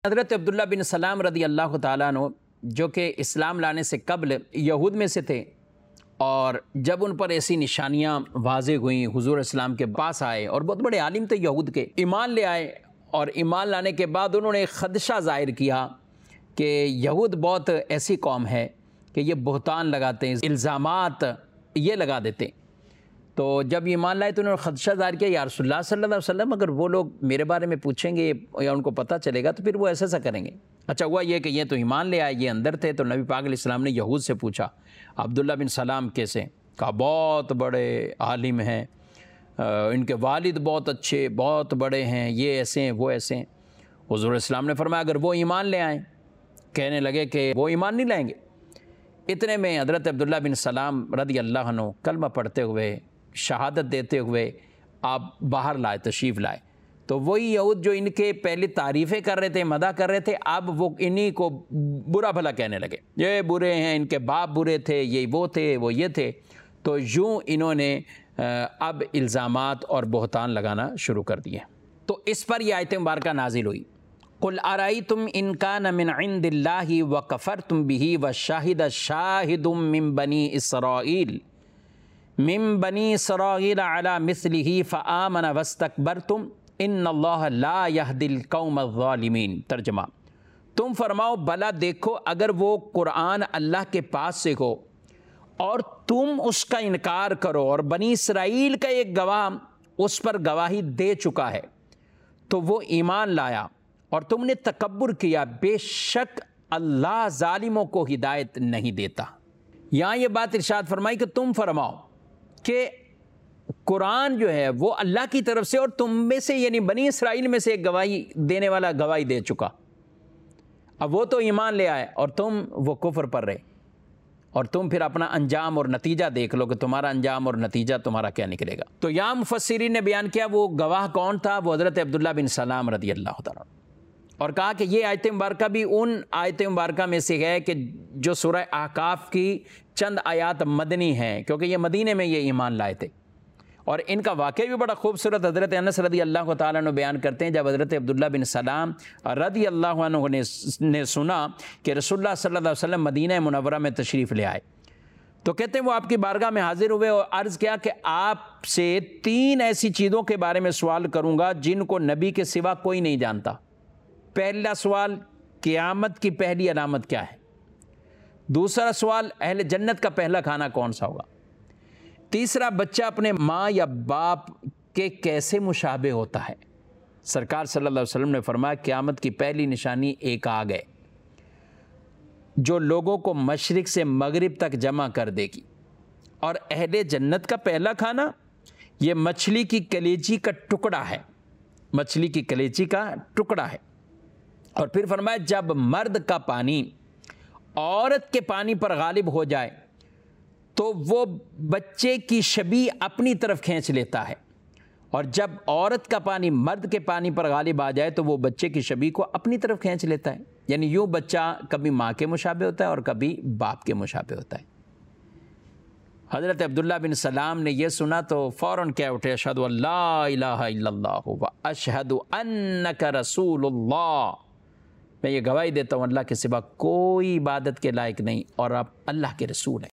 حضرت عبداللہ بن سلام رضی اللہ تعالیٰ عنہ جو کہ اسلام لانے سے قبل یہود میں سے تھے، اور جب ان پر ایسی نشانیاں واضح ہوئیں حضور اسلام کے پاس آئے، اور بہت بڑے عالم تھے یہود کے، ایمان لے آئے، اور ایمان لانے کے بعد انہوں نے ایک خدشہ ظاہر کیا کہ یہود بہت ایسی قوم ہے کہ یہ بہتان لگاتے ہیں، الزامات یہ لگا دیتے ہیں۔ تو جب ایمان لائے تو انہوں نے خدشہ ظاہر کیا، یا رسول اللہ صلی اللہ علیہ وسلم اگر وہ لوگ میرے بارے میں پوچھیں گے یا ان کو پتہ چلے گا تو پھر وہ ایسا کریں گے۔ اچھا ہوا یہ کہ یہ تو ایمان لے آئے، یہ اندر تھے، تو نبی پاک علیہ السلام نے یہود سے پوچھا عبداللہ بن سلام کیسے؟ کہا بہت بڑے عالم ہیں، ان کے والد بہت اچھے بہت بڑے ہیں، یہ ایسے ہیں وہ ایسے ہیں۔ حضور اسلام نے فرمایا اگر وہ ایمان لے آئیں، کہنے لگے کہ وہ ایمان نہیں لائیں گے۔ اتنے میں حضرت عبداللہ بن سلام رضی اللہ عنہ کلمہ پڑھتے ہوئے، شہادت دیتے ہوئے آپ باہر لائے، تشریف لائے۔ تو وہی یہود جو ان کے پہلے تعریفیں کر رہے تھے، مدح کر رہے تھے، اب وہ انہی کو برا بھلا کہنے لگے، یہ برے ہیں، ان کے باپ برے تھے، یہ وہ تھے، وہ یہ تھے۔ تو یوں انہوں نے اب الزامات اور بہتان لگانا شروع کر دیے۔ تو اس پر یہ آیت مبارکہ نازل ہوئی، قُلْ أَرَأَيْتُمْ إِنْ كَانَ مِنْ عِنْدِ اللَّهِ وَكَفَرْتُمْ بِهِ وَشَهِدَ شَاهِدٌ مِّن بَنِي إِسْرَائِيلَ عَلَى مِثْلِهِ فَآمَنَ وَاسْتَكْبَرْتُمْ إِنَّ اللَّهَ لَا يَهْدِي الْقَوْمَ الظَّالِمِينَ۔ ترجمہ، تم فرماؤ بھلا دیکھو اگر وہ قرآن اللہ کے پاس سے ہو اور تم اس کا انکار کرو، اور بنی اسرائیل کا ایک گواہ اس پر گواہی دے چکا ہے تو وہ ایمان لایا، اور تم نے تکبر کیا، بے شک اللہ ظالموں کو ہدایت نہیں دیتا۔ یہاں یہ بات ارشاد فرمائی کہ تم فرماؤ کہ قرآن جو ہے وہ اللہ کی طرف سے، اور تم میں سے یعنی بنی اسرائیل میں سے ایک گواہی دینے والا گواہی دے چکا، اب وہ تو ایمان لے آئے اور تم وہ کفر پر رہے، اور تم پھر اپنا انجام اور نتیجہ دیکھ لو کہ تمہارا انجام اور نتیجہ تمہارا کیا نکلے گا۔ تو یہاں مفسرین نے بیان کیا وہ گواہ کون تھا، وہ حضرت عبداللہ بن سلام رضی اللہ تعالیٰ، اور کہا کہ یہ آیت مبارکہ بھی ان آیت مبارکہ میں سے ہے کہ جو سورہ احقاف کی چند آیات مدنی ہیں، کیونکہ یہ مدینے میں یہ ایمان لائے تھے۔ اور ان کا واقعہ بھی بڑا خوبصورت حضرت انس رضی اللہ تعالیٰ عنہ بیان کرتے ہیں، جب حضرت عبداللہ بن سلام رضی اللہ عنہ نے سنا کہ رسول اللہ صلی اللہ علیہ وسلم مدینہ منورہ میں تشریف لے آئے، تو کہتے ہیں وہ آپ کی بارگاہ میں حاضر ہوئے اور عرض کیا کہ آپ سے 3 ایسی چیزوں کے بارے میں سوال کروں گا جن کو نبی کے سوا کوئی نہیں جانتا۔ پہلا سوال، قیامت کی پہلی علامت کیا ہے؟ دوسرا سوال، اہل جنت کا پہلا کھانا کون سا ہوگا؟ تیسرا، بچہ اپنے ماں یا باپ کے کیسے مشابہ ہوتا ہے؟ سرکار صلی اللہ علیہ وسلم نے فرمایا قیامت کی پہلی نشانی ایک آگ ہے جو لوگوں کو مشرق سے مغرب تک جمع کر دے گی، اور اہل جنت کا پہلا کھانا یہ مچھلی کی کلیجی کا ٹکڑا ہے، مچھلی کی کلیجی کا ٹکڑا ہے۔ اور پھر فرمایا جب مرد کا پانی عورت کے پانی پر غالب ہو جائے تو وہ بچے کی شبیہ اپنی طرف کھینچ لیتا ہے، اور جب عورت کا پانی مرد کے پانی پر غالب آ جائے تو وہ بچے کی شبیہ کو اپنی طرف کھینچ لیتا ہے۔ یعنی یوں بچہ کبھی ماں کے مشابہ ہوتا ہے اور کبھی باپ کے مشابہ ہوتا ہے۔ حضرت عبداللہ بن سلام نے یہ سنا تو فوراً کیا اٹھے، اشہد ان لا الہ الا اللہ و اشہد انک رسول اللہ، میں یہ گواہی دیتا ہوں اللہ کے سوا کوئی عبادت کے لائق نہیں اور آپ اللہ کے رسول ہیں۔